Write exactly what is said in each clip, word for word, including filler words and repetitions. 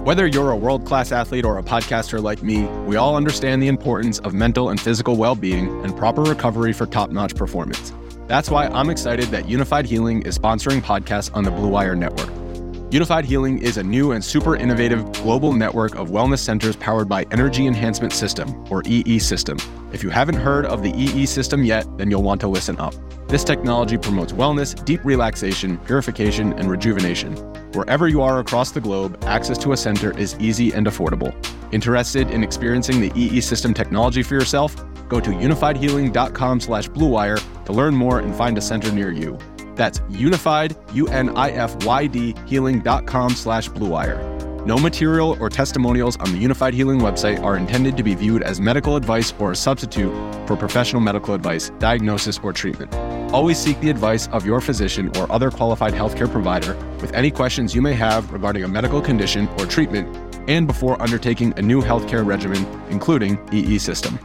Whether you're a world-class athlete or a podcaster like me, we all understand the importance of mental and physical well-being and proper recovery for top-notch performance. That's why I'm excited that Unified Healing is sponsoring podcasts on the Blue Wire Network. Unified Healing is a new and super innovative global network of wellness centers powered by Energy Enhancement System, or E E System. If you haven't heard of the E E System yet, then you'll want to listen up. This technology promotes wellness, deep relaxation, purification, and rejuvenation. Wherever you are across the globe, access to a center is easy and affordable. Interested in experiencing the E E System technology for yourself? Go to unified healing dot com slash blue wire to learn more and find a center near you. That's unified, U N I F Y D, healing dot com slash blue wire. No material or testimonials on the Unified Healing website are intended to be viewed as medical advice or a substitute for professional medical advice, diagnosis, or treatment. Always seek the advice of your physician or other qualified healthcare provider with any questions you may have regarding a medical condition or treatment and before undertaking a new healthcare regimen, including E E System.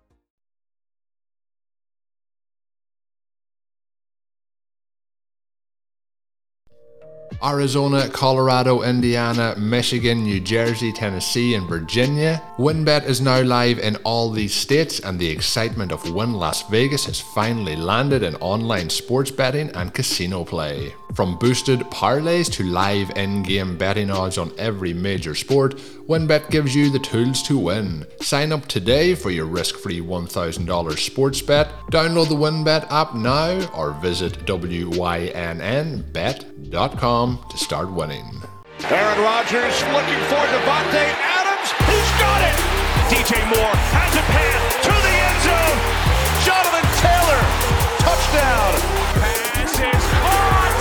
Arizona, Colorado, Indiana, Michigan, New Jersey, Tennessee, and Virginia. WynnBET is now live in all these states, and the excitement of Wynn Las Vegas has finally landed in online sports betting and casino play. From boosted parlays to live in-game betting odds on every major sport, WynnBET gives you the tools to win. Sign up today for your risk-free one thousand dollars sports bet. Download the WynnBET app now or visit wynn bet dot com to start winning. Aaron Rodgers looking for Devontae Adams. He's got it! D J Moore has a pass to the end zone. Jonathan Taylor, touchdown. Pass is caught.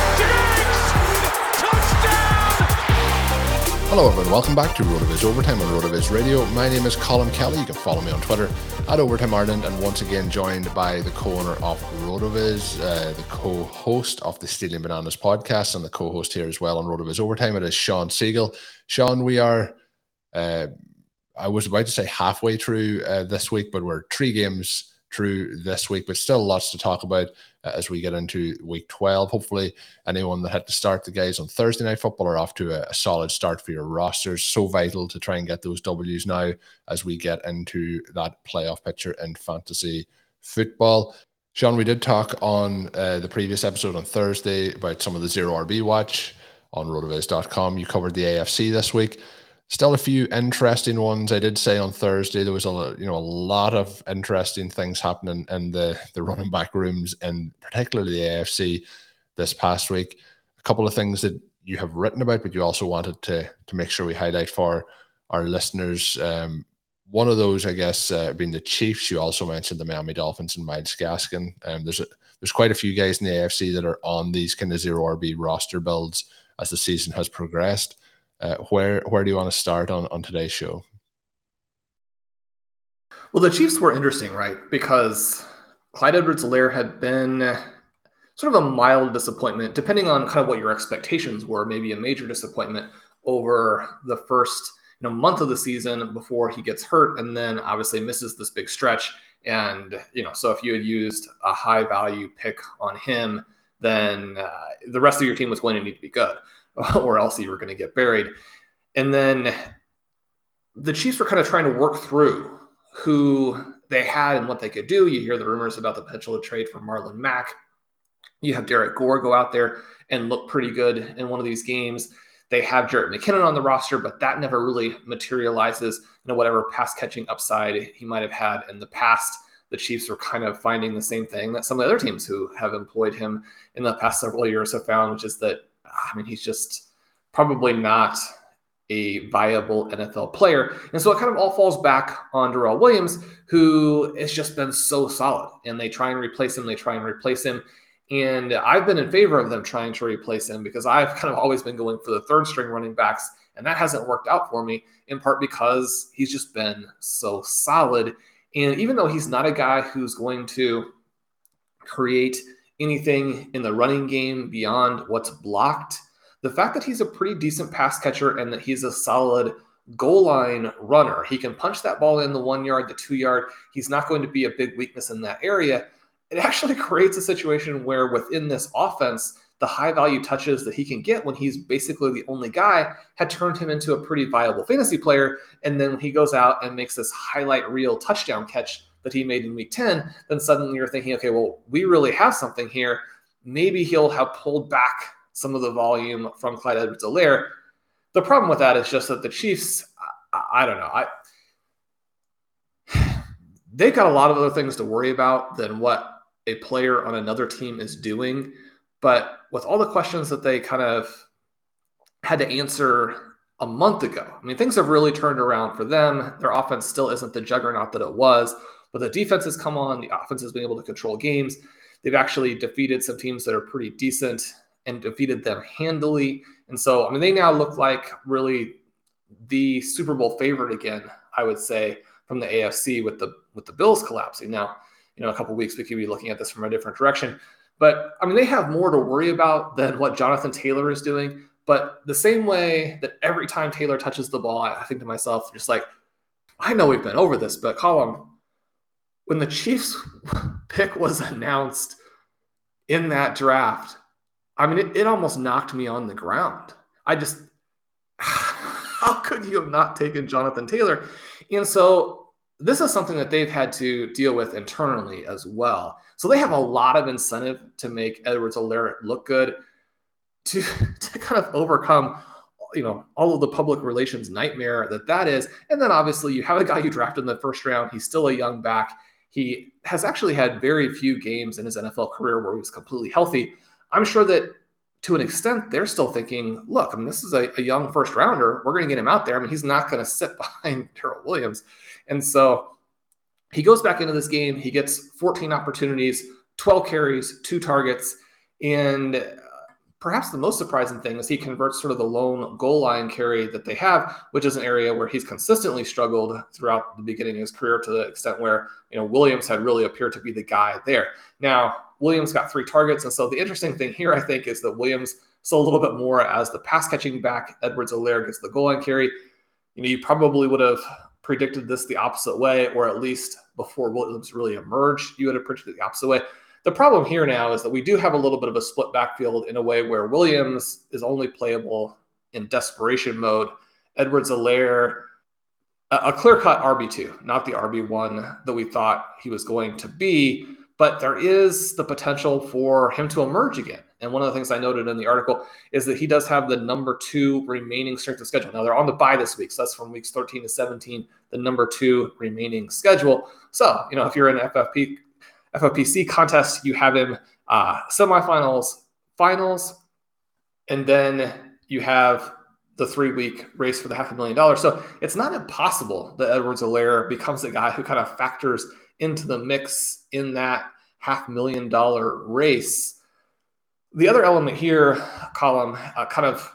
Diggs, touchdown. Hello everyone, welcome back to RotoViz Overtime on RotoViz Radio. My name is Colin Kelly. You can follow me on Twitter at Overtime Ireland, and once again joined by the co-owner of RotoViz, uh, the co-host of the Stealing Bananas podcast, and the co-host here as well on RotoViz Overtime. It is Sean Siegel. Sean, we are, uh, I was about to say halfway through uh, this week, but we're three games through this week, but still lots to talk about uh, as we get into week twelve. Hopefully anyone that had to start the guys on Thursday Night Football are off to a, a solid start for your rosters. So vital to try and get those W's now as we get into that playoff picture in fantasy football. Sean, we did talk on uh, the previous episode on Thursday about some of the zero R B watch on rotoviz dot com. You covered the A F C this week. Still a few interesting ones. I did say on Thursday there was a you know a lot of interesting things happening in the, the running back rooms, and particularly the A F C this past week. A couple of things that you have written about, but you also wanted to to make sure we highlight for our listeners. Um, one of those, I guess, uh, being the Chiefs. You also mentioned the Miami Dolphins and Myles Gaskin. Um, there's a, there's quite a few guys in the A F C that are on these kind of zero R B roster builds as the season has progressed. Uh, where where do you want to start on, on today's show? Well, the Chiefs were interesting, right? Because Clyde Edwards-Helaire had been sort of a mild disappointment, depending on kind of what your expectations were, maybe a major disappointment over the first you know, month of the season before he gets hurt, and then obviously misses this big stretch. And, you know, so if you had used a high value pick on him, then uh, the rest of your team was going to need to be good, or else you were going to get buried. And then the Chiefs were kind of trying to work through who they had and what they could do. You hear the rumors about the potential to trade for Marlon Mack. You have Derek Gore go out there and look pretty good in one of these games. They have Jarrett McKinnon on the roster, but that never really materializes. You know, whatever pass catching upside he might have had in the past, the Chiefs are kind of finding the same thing that some of the other teams who have employed him in the past several years have found, which is that, I mean, he's just probably not a viable N F L player. And so it kind of all falls back on Darrell Williams, who has just been so solid. And they try and replace him. They try and replace him. And I've been in favor of them trying to replace him because I've kind of always been going for the third string running backs. And that hasn't worked out for me, in part because he's just been so solid. And even though he's not a guy who's going to create anything in the running game beyond what's blocked, the fact that he's a pretty decent pass catcher and that he's a solid goal line runner, he can punch that ball in the one yard, the two yard. He's not going to be a big weakness in that area. It actually creates a situation where within this offense, the high value touches that he can get when he's basically the only guy had turned him into a pretty viable fantasy player. And then when he goes out and makes this highlight reel touchdown catch that he made in week ten, then suddenly you're thinking, okay, well, we really have something here. Maybe he'll have pulled back some of the volume from Clyde Edwards-Helaire. The problem with that is just that the Chiefs, I, I don't know, I they've got a lot of other things to worry about than what a player on another team is doing. But with all the questions that they kind of had to answer a month ago, I mean, things have really turned around for them. Their offense still isn't the juggernaut that it was, but the defense has come on. The offense has been able to control games. They've actually defeated some teams that are pretty decent and defeated them handily. And so, I mean, they now look like really the Super Bowl favorite again, I would say, from the A F C with the with the Bills collapsing. Now, you know, a couple of weeks we could be looking at this from a different direction. But, I mean, they have more to worry about than what Jonathan Taylor is doing. But the same way that every time Taylor touches the ball, I think to myself, just like, I know we've been over this, but Colin, when the Chiefs pick was announced in that draft, I mean, it, it almost knocked me on the ground. I just, how could you have not taken Jonathan Taylor? And so this is something that they've had to deal with internally as well. So they have a lot of incentive to make Edwards-Helaire look good, to, to kind of overcome, you know, all of the public relations nightmare that that is. And then obviously you have a guy you drafted in the first round. He's still a young back. He has actually had very few games in his N F L career where he was completely healthy. I'm sure that to an extent, they're still thinking, look, I mean, this is a, a young first rounder. We're going to get him out there. I mean, he's not going to sit behind Darrell Williams. And so he goes back into this game. He gets fourteen opportunities, twelve carries, two targets. And perhaps the most surprising thing is he converts sort of the lone goal line carry that they have, which is an area where he's consistently struggled throughout the beginning of his career, to the extent where, you know, Williams had really appeared to be the guy there. Now, Williams got three targets. And so the interesting thing here, I think, is that Williams saw a little bit more as the pass catching back. Edwards-Helaire gets the goal line carry. You know, you probably would have predicted this the opposite way, or at least before Williams really emerged, you would have predicted the opposite way. The problem here now is that we do have a little bit of a split backfield in a way where Williams is only playable in desperation mode. Edwards-Helaire, a, a clear-cut R B two, not the R B one that we thought he was going to be. But there is the potential for him to emerge again. And one of the things I noted in the article is that he does have the number two remaining strength of schedule. Now, they're on the bye this week, so that's from weeks thirteen to seventeen, the number two remaining schedule. So, you know, if you're in F F P, F F P C contest, you have him uh, semifinals, finals, and then you have the three-week race for the half a million dollars. So it's not impossible that Edwards-Helaire becomes a guy who kind of factors into the mix in that half million dollar race. The other element here, Colin, uh, kind of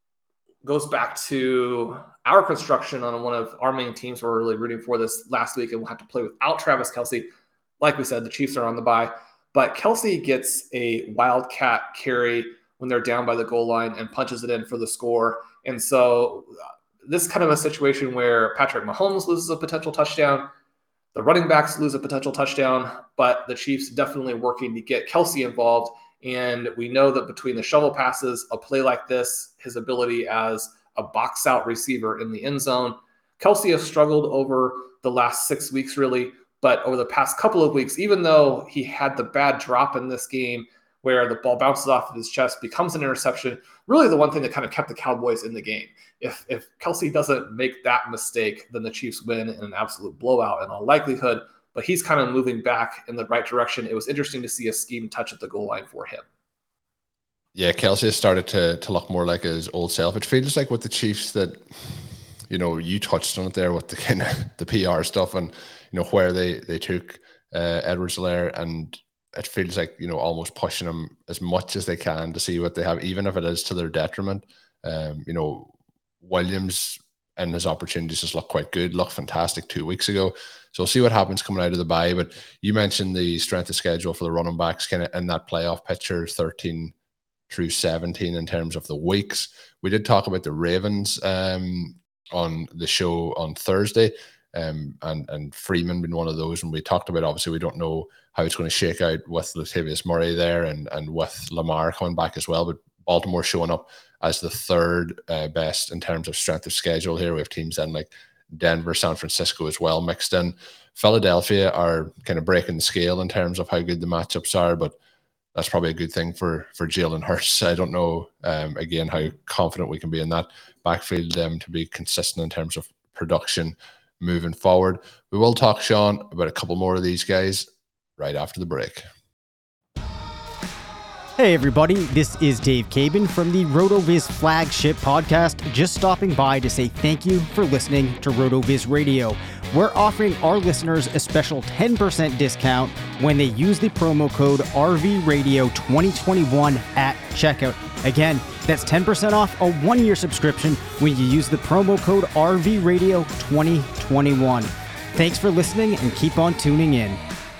goes back to our construction on one of our main teams. We're really rooting for this last week, and we'll have to play without Travis Kelce. Like we said, the Chiefs are on the bye, but Kelce gets a wildcat carry when they're down by the goal line and punches it in for the score. And so uh, this is kind of a situation where Patrick Mahomes loses a potential touchdown. The running backs lose a potential touchdown, but the Chiefs definitely working to get Kelce involved. And we know that between the shovel passes, a play like this, his ability as a box out receiver in the end zone, Kelce has struggled over the last six weeks, really. But over the past couple of weeks, even though he had the bad drop in this game where the ball bounces off of his chest, becomes an interception, really the one thing that kind of kept the Cowboys in the game. If if Kelce doesn't make that mistake, then the Chiefs win in an absolute blowout in all likelihood. But he's kind of moving back in the right direction. It was interesting to see a scheme touch at the goal line for him. Yeah, Kelce has started to to look more like his old self. It feels like with the Chiefs that, you know, you touched on it there with the kind of the P R stuff and, you know, where they, they took uh, Edwards-Helaire, and it feels like, you know, almost pushing them as much as they can to see what they have, even if it is to their detriment. Um, you know, Williams and his opportunities just look quite good, looked fantastic two weeks ago. So we'll see what happens coming out of the bye. But you mentioned the strength of schedule for the running backs kind of in that playoff picture, thirteen through seventeen in terms of the weeks. We did talk about the Ravens um, on the show on Thursday. um, and and Freeman been one of those. And we talked about, obviously, we don't know how it's going to shake out with Latavius Murray there and, and with Lamar coming back as well. But Baltimore showing up as the third uh, best in terms of strength of schedule here. We have teams then like Denver, San Francisco as well mixed in. Philadelphia are kind of breaking the scale in terms of how good the matchups are, but that's probably a good thing for for Jalen Hurts. I don't know, um, again, how confident we can be in that backfield um, to be consistent in terms of production moving forward. We will talk, Sean, about a couple more of these guys right after the break. Hey everybody, this is Dave Cabin from the RotoViz flagship podcast, just stopping by to say thank you for listening to RotoViz Radio. We're offering our listeners a special ten percent discount when they use the promo code R V Radio twenty twenty-one at checkout. Again, that's ten percent off a one-year subscription when you use the promo code R V Radio twenty twenty-one. Thanks for listening and keep on tuning in.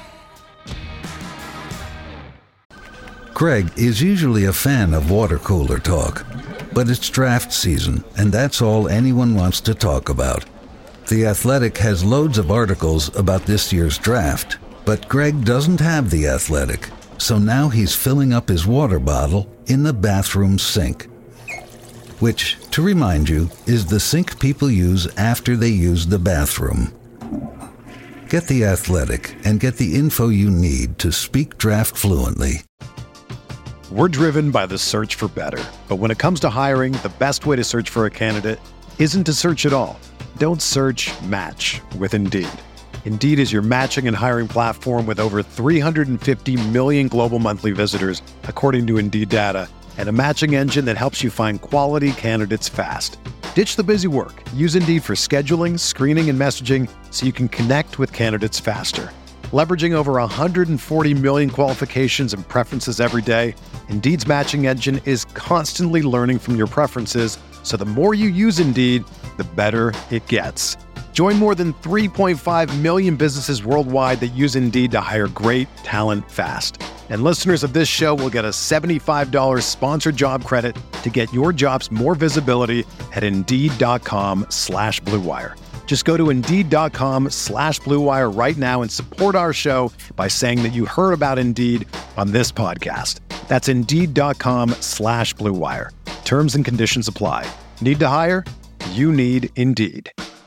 Craig is usually a fan of water cooler talk, but it's draft season, and that's all anyone wants to talk about. The Athletic has loads of articles about this year's draft, but Greg doesn't have The Athletic, so now he's filling up his water bottle in the bathroom sink. Which, to remind you, is the sink people use after they use the bathroom. Get The Athletic and get the info you need to speak draft fluently. We're driven by the search for better. But when it comes to hiring, the best way to search for a candidate isn't to search at all. Don't search, match with Indeed. Indeed is your matching and hiring platform with over three hundred fifty million global monthly visitors, according to Indeed data, and a matching engine that helps you find quality candidates fast. Ditch the busy work. Use Indeed for scheduling, screening, and messaging so you can connect with candidates faster. Leveraging over one hundred forty million qualifications and preferences every day, Indeed's matching engine is constantly learning from your preferences, so the more you use Indeed, the better it gets. Join more than three point five million businesses worldwide that use Indeed to hire great talent fast. And listeners of this show will get a seventy-five dollars sponsored job credit to get your jobs more visibility at Indeed.com slash Blue Wire. Just go to Indeed.com slash Blue Wire right now and support our show by saying that you heard about Indeed on this podcast. That's Indeed.com slash Blue Wire. Terms and conditions apply. Need to hire? You need Indeed.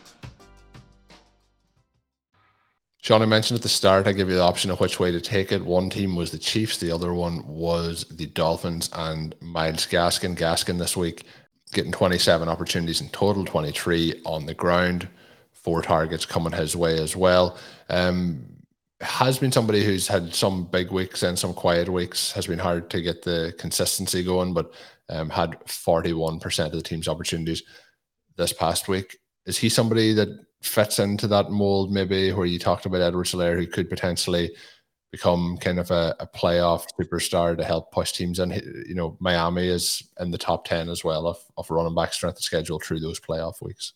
Sean, I mentioned at the start, I gave you the option of which way to take it. One team was the Chiefs. The other one was the Dolphins and Myles Gaskin. Gaskin this week getting twenty-seven opportunities in total, twenty-three on the ground. Four targets coming his way as well. Um, has been somebody who's had some big weeks and some quiet weeks. Has been hard to get the consistency going, but um, had forty-one percent of the team's opportunities this past week. Is he somebody that fits into that mold, maybe, where you talked about Edwards-Helaire, who could potentially become kind of a, a playoff superstar to help push teams in? You know, Miami is in the top ten as well of, of running back strength of schedule through those playoff weeks.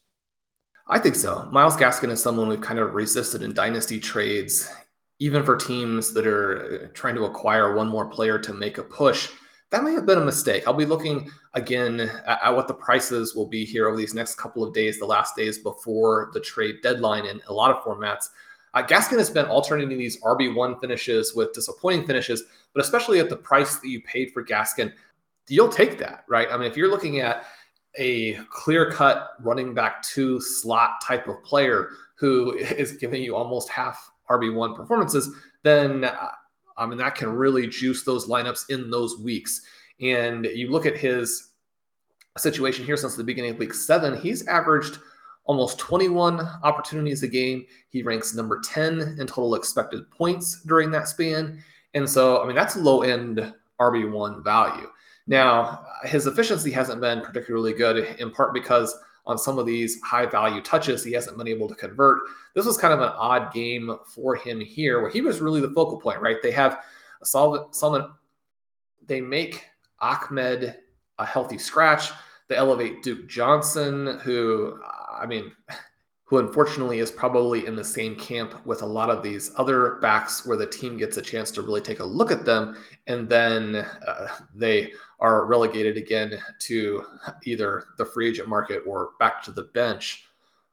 I think so. Myles Gaskin is someone we've kind of resisted in dynasty trades, even for teams that are trying to acquire one more player to make a push. That may have been a mistake. I'll be looking again at, at what the prices will be here over these next couple of days, the last days before the trade deadline in a lot of formats. Uh, Gaskin has been alternating these R B one finishes with disappointing finishes, but especially at the price that you paid for Gaskin, you'll take that, right? I mean, if you're looking at a clear-cut running back two slot type of player who is giving you almost half R B one performances, then uh, I mean, that can really juice those lineups in those weeks. And you look at his situation here since the beginning of week seven, he's averaged almost twenty-one opportunities a game. He ranks number ten in total expected points during that span. And so, I mean, that's low-end R B one value. Now, his efficiency hasn't been particularly good, in part because on some of these high-value touches, he hasn't been able to convert. This was kind of an odd game for him here, where he was really the focal point, right? They have a solid, solid they make Ahmed a healthy scratch. They elevate Duke Johnson, who, I mean, who unfortunately is probably in the same camp with a lot of these other backs where the team gets a chance to really take a look at them, and then uh, they are relegated again to either the free agent market or back to the bench.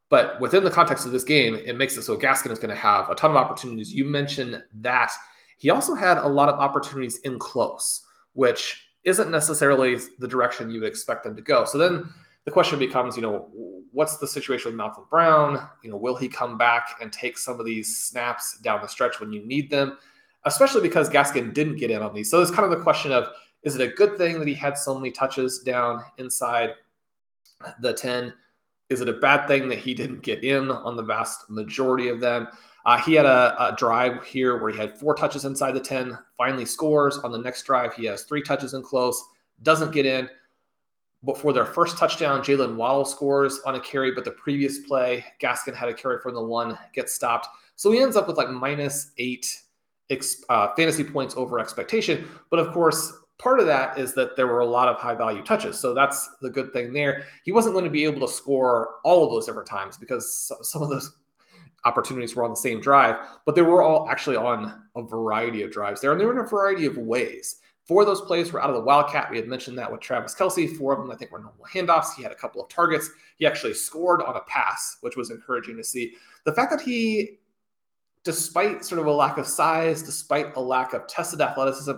But within the context of this game, it makes it so Gaskin is going to have a ton of opportunities. You mentioned that. He also had a lot of opportunities in close, which isn't necessarily the direction you would expect them to go. So then the question becomes, you know, what's the situation with Malcolm Brown? You know, will he come back and take some of these snaps down the stretch when you need them? Especially because Gaskin didn't get in on these. So it's kind of the question of, is it a good thing that he had so many touches down inside the ten? Is it a bad thing that he didn't get in on the vast majority of them? Uh, he had a, a drive here where he had four touches inside the ten, finally scores. On the next drive, he has three touches in close, doesn't get in. Before their first touchdown, Jalen Waddle scores on a carry, but the previous play, Gaskin had a carry from the one, gets stopped. So he ends up with like minus eight uh, fantasy points over expectation. But of course, part of that is that there were a lot of high-value touches. So that's the good thing there. He wasn't going to be able to score all of those different times because some of those opportunities were on the same drive, but they were all actually on a variety of drives there, and they were in a variety of ways. Four of those plays were out of the Wildcat. We had mentioned that with Travis Kelce. Four of them, I think, were normal handoffs. He had a couple of targets. He actually scored on a pass, which was encouraging to see. The fact that he, despite sort of a lack of size, despite a lack of tested athleticism,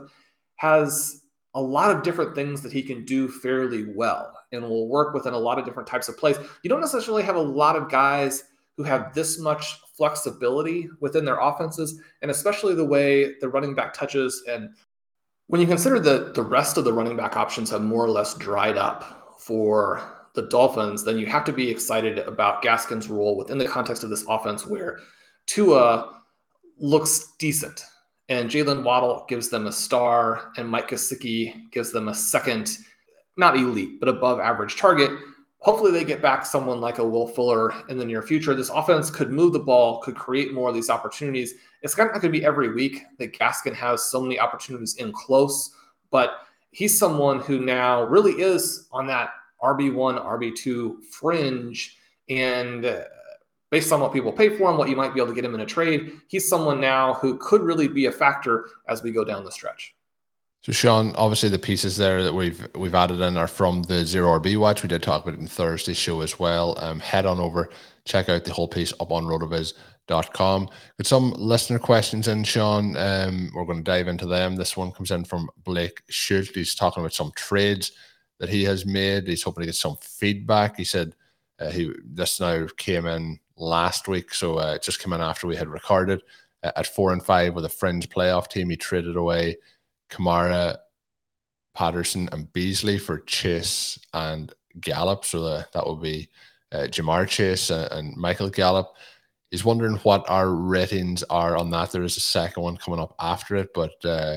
has a lot of different things that he can do fairly well and will work within a lot of different types of plays. You don't necessarily have a lot of guys who have this much flexibility within their offenses, and especially the way the running back touches. And when you consider that the rest of the running back options have more or less dried up for the Dolphins, then you have to be excited about Gaskin's role within the context of this offense where Tua looks decent. And Jalen Waddle gives them a star, and Mike Gesicki gives them a second, not elite, but above average target. Hopefully they get back someone like a Will Fuller in the near future. This offense could move the ball, could create more of these opportunities. It's not going to be every week that Gaskin has so many opportunities in close, but he's someone who now really is on that R B one, R B two fringe, and uh, based on what people pay for him, what you might be able to get him in a trade, he's someone now who could really be a factor as we go down the stretch. So, Sean, obviously the pieces there that we've we've added in are from the Zero R B Watch. We did talk about it in Thursday's show as well. Um, head on over, check out the whole piece up on rotoviz dot com. With some listener questions in, Sean, um, we're going to dive into them. This one comes in from Blake Schultz. He's talking about some trades that he has made. He's hoping to get some feedback. He said uh, he this now came in last week, so uh, it just came in after we had recorded. Uh, at four and five with a fringe playoff team, he traded away Kamara, Patterson, and Beasley for Chase and Gallup. So the, that would be uh, Jamar Chase and, and Michael Gallup. He's wondering what our ratings are on that. There is a second one coming up after it, but uh,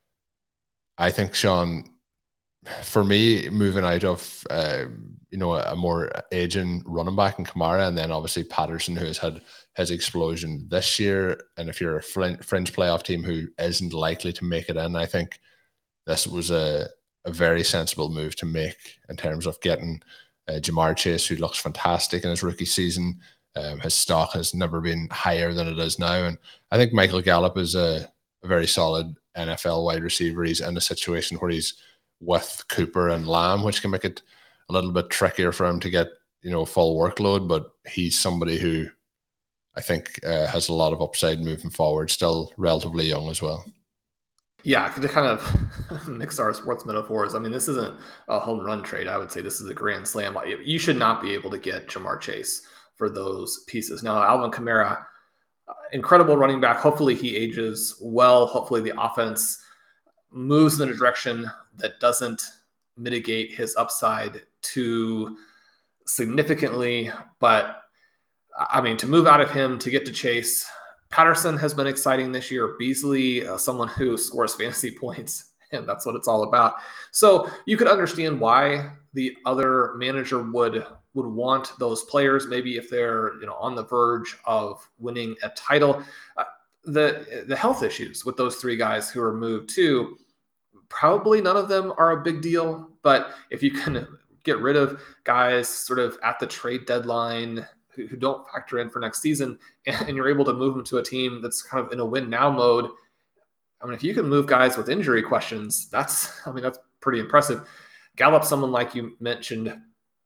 I think, Sean, for me, moving out of uh, you know a more aging running back in Kamara, and then obviously Patterson, who has had his explosion this year, and if you're a fringe playoff team who isn't likely to make it in, I think this was a, a very sensible move to make in terms of getting uh, Jamar Chase, who looks fantastic in his rookie season. Um, his stock has never been higher than it is now, and I think Michael Gallup is a, a very solid N F L wide receiver. He's in a situation where he's with Cooper and Lamb, which can make it a little bit trickier for him to get, you know, full workload, but he's somebody who I think uh, has a lot of upside moving forward, still relatively young as well. Yeah, to kind of mix our sports metaphors, I mean, this isn't a home run trade. I would say this is a grand slam. You should not be able to get Jamar Chase for those pieces. Now, Alvin Kamara, incredible running back. Hopefully he ages well. Hopefully the offense moves in a direction that doesn't mitigate his upside too significantly. But I mean, to move out of him to get to Chase, Patterson has been exciting this year. Beasley, uh, someone who scores fantasy points, and that's what it's all about. So you could understand why the other manager would would want those players, maybe if they're, you know, on the verge of winning a title. Uh, the the health issues with those three guys who are moved too, probably none of them are a big deal. But if you can get rid of guys sort of at the trade deadline who, who don't factor in for next season, and, and you're able to move them to a team that's kind of in a win now mode, I mean, if you can move guys with injury questions, that's, I mean, that's pretty impressive. Gallup, someone like you mentioned,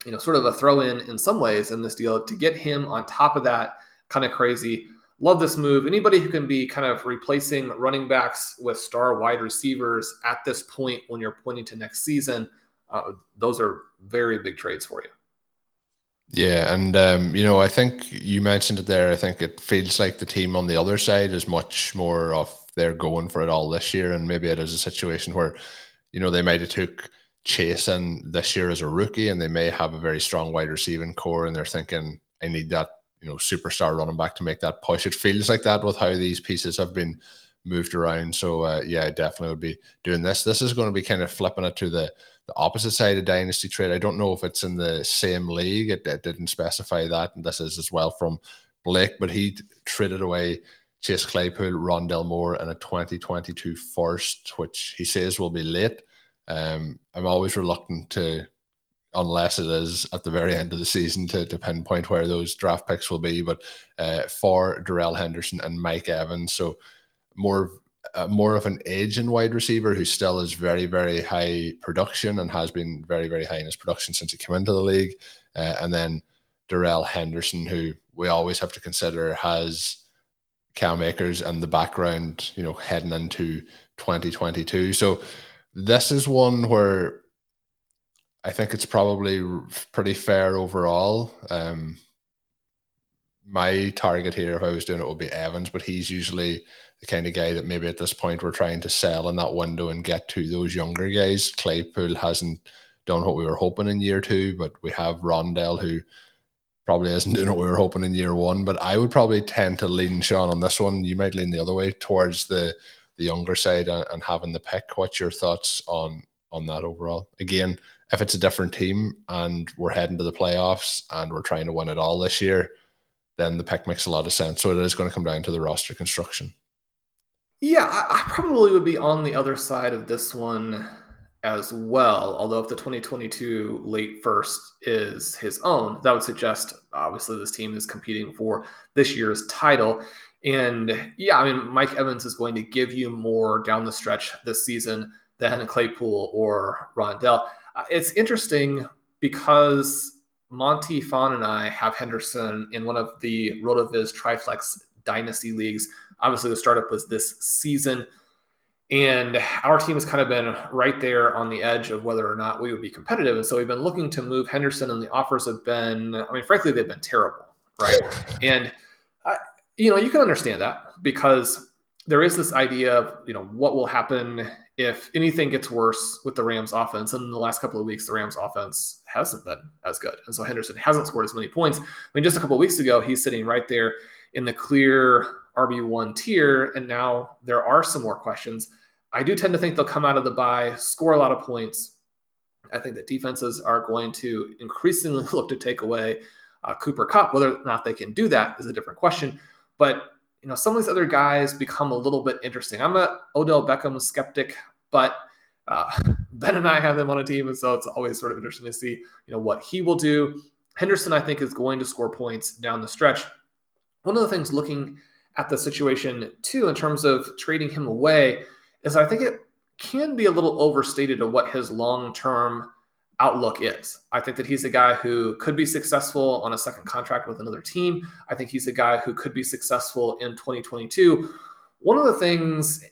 you know, sort of a throw in in some ways in this deal to get him on top of that. Kind of crazy. Love this move. Anybody who can be kind of replacing running backs with star wide receivers at this point when you're pointing to next season, uh, those are very big trades for you. Yeah, and um, you know, I think you mentioned it there. I think it feels like the team on the other side is much more of they're going for it all this year, and maybe it is a situation where, you know, they might have took Chase in this year as a rookie, and they may have a very strong wide receiving core, and they're thinking, I need that, you know, superstar running back to make that push. It feels like that with how these pieces have been moved around. So uh, yeah, I definitely would be doing this. This is going to be kind of flipping it to the the opposite side of dynasty trade. I don't know if it's in the same league. It, it didn't specify that, and this is as well from Blake, but he traded away Chase Claypool, Rondell Moore, and a twenty twenty-two first, which he says will be late. Um, I'm always reluctant to, unless it is at the very end of the season, to, to pinpoint where those draft picks will be, but uh, for Darrell Henderson and Mike Evans. So more uh, more of an aging wide receiver who still is very, very high production and has been very, very high in his production since he came into the league. Uh, and then Darrell Henderson, who we always have to consider has Cam Akers and the background, you know, heading into twenty twenty-two. So this is one where I think it's probably pretty fair overall. Um, my target here, if I was doing it, would be Evans, but he's usually the kind of guy that maybe at this point we're trying to sell in that window and get to those younger guys. Claypool hasn't done what we were hoping in year two, but we have Rondell, who probably isn't doing what we were hoping in year one. But I would probably tend to lean, Sean, on this one. You might lean the other way towards the the younger side and, and having the pick. What's your thoughts on on that overall? Again, if it's a different team and we're heading to the playoffs and we're trying to win it all this year, then the pick makes a lot of sense. So it is going to come down to the roster construction. Yeah, I, I probably would be on the other side of this one as well. Although if the twenty twenty-two late first is his own, that would suggest obviously this team is competing for this year's title. And yeah, I mean, Mike Evans is going to give you more down the stretch this season than Claypool or Rondell. Uh, it's interesting because Monty Fawn and I have Henderson in one of the RotoViz Triflex Dynasty leagues. Obviously, the startup was this season, and our team has kind of been right there on the edge of whether or not we would be competitive. And so we've been looking to move Henderson, and the offers have been, I mean, frankly, they've been terrible, right? And, I, you know, you can understand that because there is this idea of, you know, what will happen if anything gets worse with the Rams offense. And in the last couple of weeks, the Rams offense hasn't been as good. And so Henderson hasn't scored as many points. I mean, just a couple of weeks ago, he's sitting right there in the clear R B one tier. And now there are some more questions. I do tend to think they'll come out of the bye, score a lot of points. I think that defenses are going to increasingly look to take away uh, Cooper Kupp. Whether or not they can do that is a different question. But you know, some of these other guys become a little bit interesting. I'm a Odell Beckham skeptic, but uh, Ben and I have him on a team, and so it's always sort of interesting to see, you know, what he will do. Henderson, I think, is going to score points down the stretch. One of the things looking at the situation, too, in terms of trading him away, is I think it can be a little overstated of what his long-term outlook is. I think that he's a guy who could be successful on a second contract with another team. I think he's a guy who could be successful in twenty twenty-two. One of the things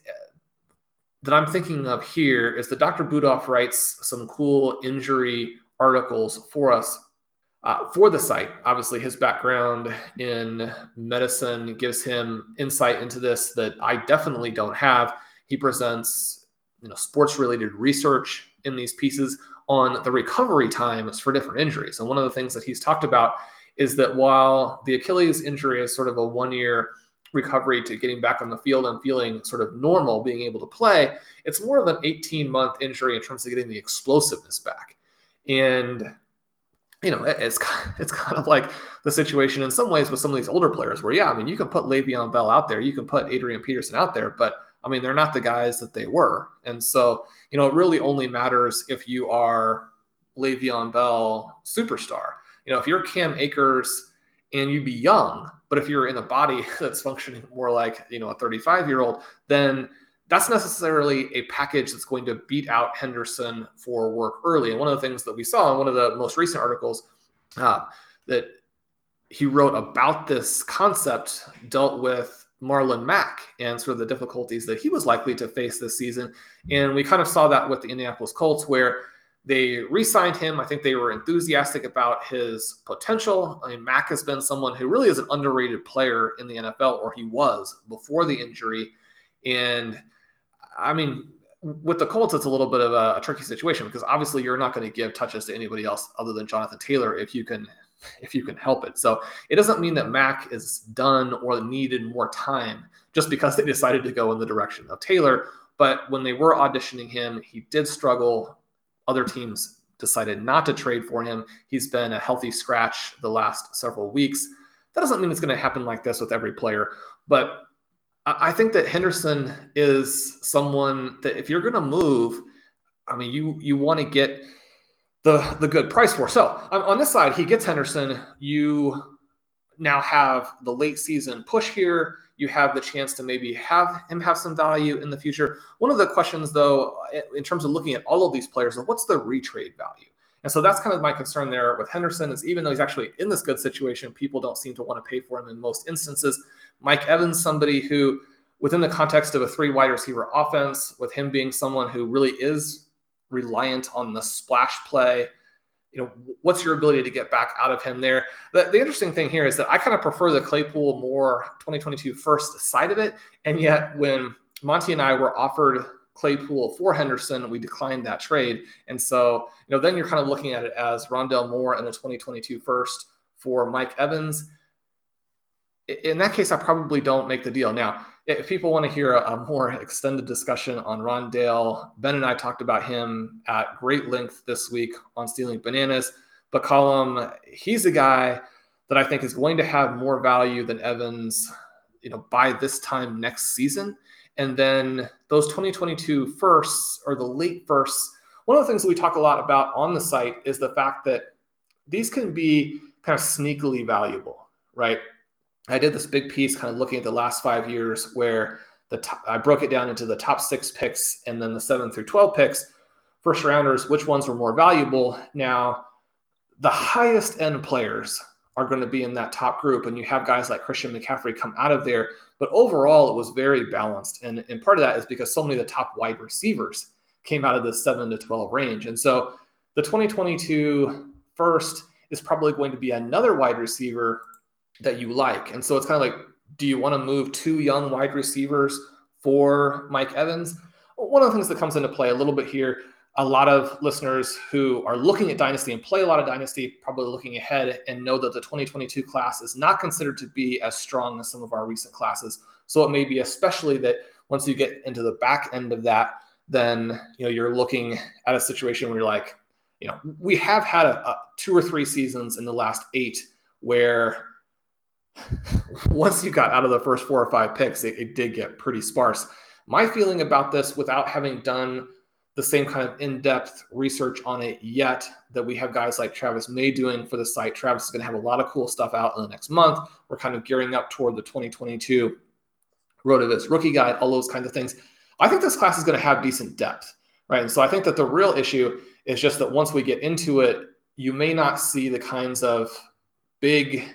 that I'm thinking of here is that Doctor Budoff writes some cool injury articles for us uh, for the site. Obviously, his background in medicine gives him insight into this that I definitely don't have. He presents, you know, sports-related research in these pieces on the recovery times for different injuries. And one of the things that he's talked about is that while the Achilles injury is sort of a one-year recovery to getting back on the field and feeling sort of normal, being able to play, it's more of an eighteen-month injury in terms of getting the explosiveness back. And, you know, it's, it's kind of like the situation in some ways with some of these older players where, yeah, I mean, you can put Le'Veon Bell out there, you can put Adrian Peterson out there, but I mean, they're not the guys that they were. And so, you know, it really only matters if you are Le'Veon Bell superstar. You know, if you're Cam Akers and you be young, but if you're in a body that's functioning more like, you know, a thirty-five-year-old, then that's necessarily a package that's going to beat out Henderson for work early. And one of the things that we saw in one of the most recent articles uh, that he wrote about this concept dealt with Marlon Mack and sort of the difficulties that he was likely to face this season. And we kind of saw that with the Indianapolis Colts, where they re-signed him. I think they were enthusiastic about his potential. I mean, Mack has been someone who really is an underrated player in the N F L, or he was before the injury. And I mean, with the Colts, it's a little bit of a, a tricky situation, because obviously you're not going to give touches to anybody else other than Jonathan Taylor if you can if you can help it. So it doesn't mean that Mack is done or needed more time just because they decided to go in the direction of Taylor. But when they were auditioning him, he did struggle. Other teams decided not to trade for him. He's been a healthy scratch the last several weeks. That doesn't mean it's going to happen like this with every player, but I think that Henderson is someone that if you're going to move, I mean, you you want to get the the good price for. So on, on this side, he gets Henderson. You now have the late season push here. You have the chance to maybe have him have some value in the future. One of the questions, though, in terms of looking at all of these players, is what's the retrade value? And so that's kind of my concern there with Henderson, is even though he's actually in this good situation, people don't seem to want to pay for him in most instances. Mike Evans, somebody who, within the context of a three wide receiver offense, with him being someone who really is reliant on the splash play, you know, what's your ability to get back out of him there? The, the interesting thing here is that I kind of prefer the Claypool more twenty twenty-two first side of it. And yet when Monty and I were offered Claypool for Henderson, we declined that trade. And so, you know, then you're kind of looking at it as Rondale Moore and a twenty twenty-two first for Mike Evans. In that case, I probably don't make the deal. Now, if people want to hear a, a more extended discussion on Rondale, Ben and I talked about him at great length this week on Stealing Bananas. But Colum, he's a guy that I think is going to have more value than Evans, you know, by this time next season. And then those twenty twenty-two firsts, or the late firsts, one of the things that we talk a lot about on the site is the fact that these can be kind of sneakily valuable, right? I did this big piece kind of looking at the last five years where the top, I broke it down into the top six picks and then the seven through twelve picks, first rounders, which ones were more valuable. Now, the highest end players are going to be in that top group, and you have guys like Christian McCaffrey come out of there. But overall, it was very balanced. And, and part of that is because so many of the top wide receivers came out of the seven to twelve range. And so the twenty twenty-two first is probably going to be another wide receiver that you like. And so it's kind of like, do you want to move two young wide receivers for Mike Evans? One of the things that comes into play a little bit here, a lot of listeners who are looking at Dynasty and play a lot of Dynasty, probably looking ahead and know that the twenty twenty-two class is not considered to be as strong as some of our recent classes. So it may be especially that once you get into the back end of that, then, you know, you're looking at a situation where you're like, you know, we have had a, a two or three seasons in the last eight where once you got out of the first four or five picks, it, it did get pretty sparse. My feeling about this, without having done the same kind of in-depth research on it yet, that we have guys like Travis May doing for the site. Travis is going to have a lot of cool stuff out in the next month. We're kind of gearing up toward the twenty twenty-two RotoViz rookie guide, all those kinds of things. I think this class is going to have decent depth, right? And so I think that the real issue is just that once we get into it, you may not see the kinds of big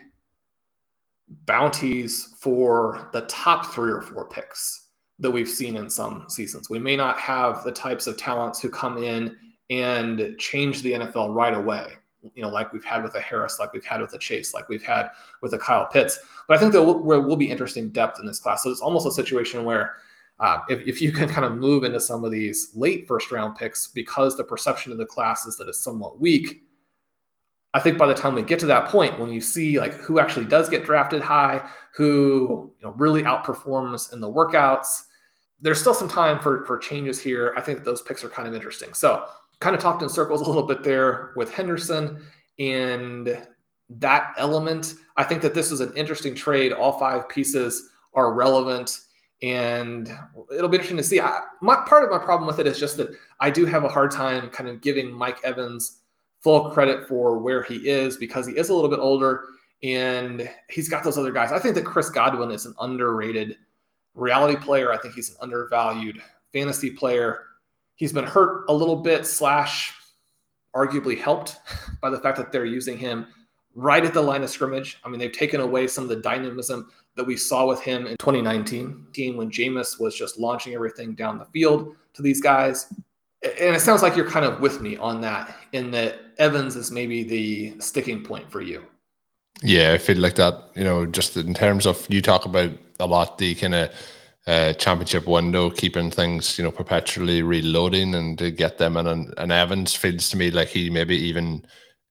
bounties for the top three or four picks that we've seen in some seasons. We may not have the types of talents who come in and change the N F L right away, you know, like we've had with a Harris, like we've had with a Chase, like we've had with a Kyle Pitts. But I think there will, there will be interesting depth in this class. So it's almost a situation where uh, if, if you can kind of move into some of these late first round picks, because the perception of the class is that it's somewhat weak, I think by the time we get to that point, when you see like who actually does get drafted high, who, you know, really outperforms in the workouts, there's still some time for, for changes here. I think that those picks are kind of interesting. So kind of talked in circles a little bit there with Henderson and that element. I think that this is an interesting trade. All five pieces are relevant, and it'll be interesting to see. I, my, part of my problem with it is just that I do have a hard time kind of giving Mike Evans full credit for where he is, because he is a little bit older and he's got those other guys. I think that Chris Godwin is an underrated reality player, I think he's an undervalued fantasy player. He's been hurt a little bit slash arguably helped by the fact that they're using him right at the line of scrimmage. I mean, they've taken away some of the dynamism that we saw with him in twenty nineteen when Jameis was just launching everything down the field to these guys. And it sounds like you're kind of with me on that, in that Evans is maybe the sticking point for you. Yeah, I feel like that, you know, just in terms of, you talk about a lot the kind of uh, championship window, keeping things, you know, perpetually reloading and to get them in. And, and Evans feels to me like he maybe even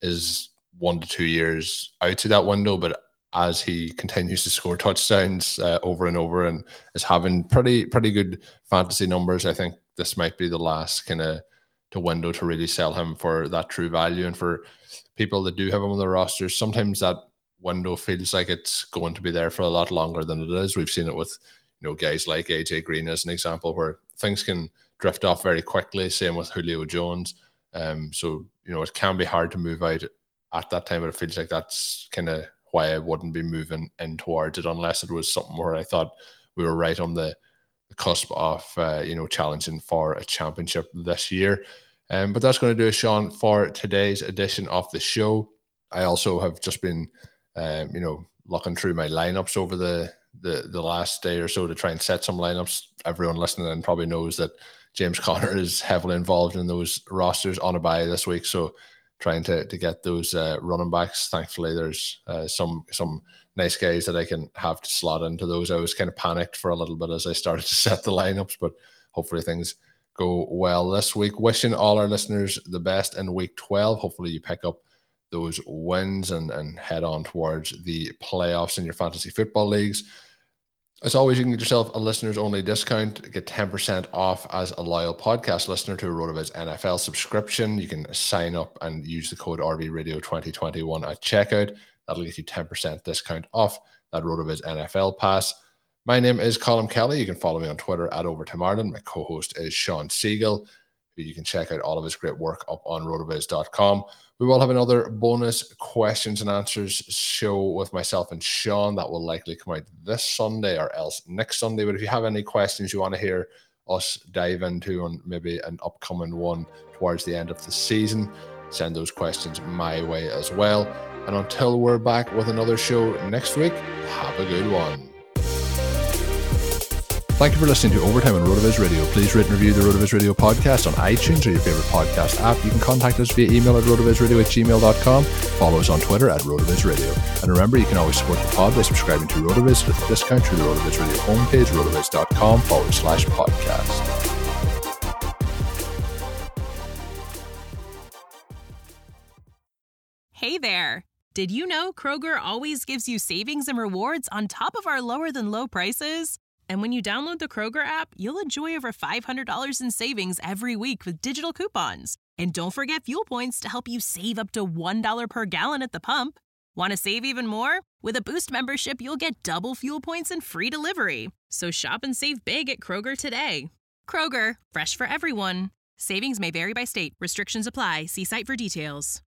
is one to two years out to that window, but as he continues to score touchdowns uh, over and over and is having pretty pretty good fantasy numbers, I think this might be the last kind of to window to really sell him for that true value. And for people that do have him on their rosters, sometimes that window feels like it's going to be there for a lot longer than it is. We've seen it with, you know, guys like A J Green as an example, where things can drift off very quickly. Same with Julio Jones. Um, so, you know, it can be hard to move out at that time, but it feels like that's kind of why I wouldn't be moving in towards it unless it was something where I thought we were right on the cusp of, uh, you know, challenging for a championship this year. Um, but that's going to do it, Sean, for today's edition of the show. I also have just been, um, you know, looking through my lineups over the, the the last day or so to try and set some lineups. Everyone listening in probably knows that James Conner is heavily involved in those rosters on a bye this week. So trying to to get those uh, running backs. Thankfully, there's uh, some some nice guys that I can have to slot into those. I was kind of panicked for a little bit as I started to set the lineups, but hopefully things go well this week. Wishing all our listeners the best in week twelve. Hopefully you pick up those wins and, and head on towards the playoffs in your fantasy football leagues. As always, you can get yourself a listeners only discount, get ten percent off as a loyal podcast listener to a RotoViz N F L subscription. You can sign up and use the code R V Radio twenty twenty-one at checkout. That'll get you ten percent discount off that RotoViz N F L pass. My name is Colm Kelly. You can follow me on Twitter at Overtime Ireland. My co-host is Sean Siegel, who you can check out all of his great work up on rotoviz dot com. We will have another bonus questions and answers show with myself and Sean that will likely come out this Sunday or else next Sunday. But if you have any questions you want to hear us dive into on maybe an upcoming one towards the end of the season, send those questions my way as well. And until we're back with another show next week, have a good one. Thank you for listening to Overtime on RotoViz Radio. Please rate and review the RotoViz Radio podcast on iTunes or your favorite podcast app. You can contact us via email at rotovizradio at gmail dot com. Follow us on Twitter at RotoViz Radio. And remember, you can always support the pod by subscribing to RotoViz with a discount through the RotoViz Radio homepage, rotoviz dot com forward slash podcast. Hey there. Did you know Kroger always gives you savings and rewards on top of our lower than low prices? And when you download the Kroger app, you'll enjoy over five hundred dollars in savings every week with digital coupons. And don't forget fuel points to help you save up to one dollar per gallon at the pump. Want to save even more? With a Boost membership, you'll get double fuel points and free delivery. So shop and save big at Kroger today. Kroger, fresh for everyone. Savings may vary by state. Restrictions apply. See site for details.